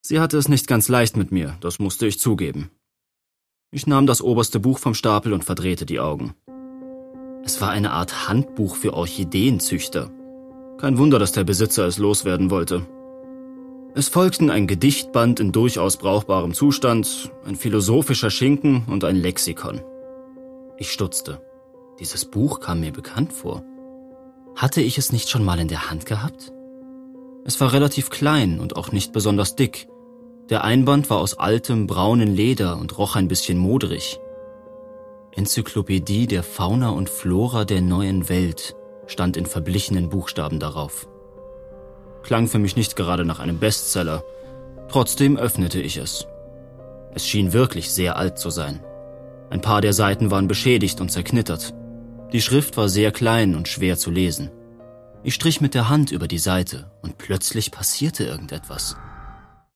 Sie hatte es nicht ganz leicht mit mir, das musste ich zugeben. Ich nahm das oberste Buch vom Stapel und verdrehte die Augen. Es war eine Art Handbuch für Orchideenzüchter. Kein Wunder, dass der Besitzer es loswerden wollte. Es folgten ein Gedichtband in durchaus brauchbarem Zustand, ein philosophischer Schinken und ein Lexikon. Ich stutzte. Dieses Buch kam mir bekannt vor. Hatte ich es nicht schon mal in der Hand gehabt? Es war relativ klein und auch nicht besonders dick. Der Einband war aus altem, braunen Leder und roch ein bisschen modrig. Enzyklopädie der Fauna und Flora der neuen Welt stand in verblichenen Buchstaben darauf. Klang für mich nicht gerade nach einem Bestseller. Trotzdem öffnete ich es. Es schien wirklich sehr alt zu sein. Ein paar der Seiten waren beschädigt und zerknittert. Die Schrift war sehr klein und schwer zu lesen. Ich strich mit der Hand über die Seite und plötzlich passierte irgendetwas.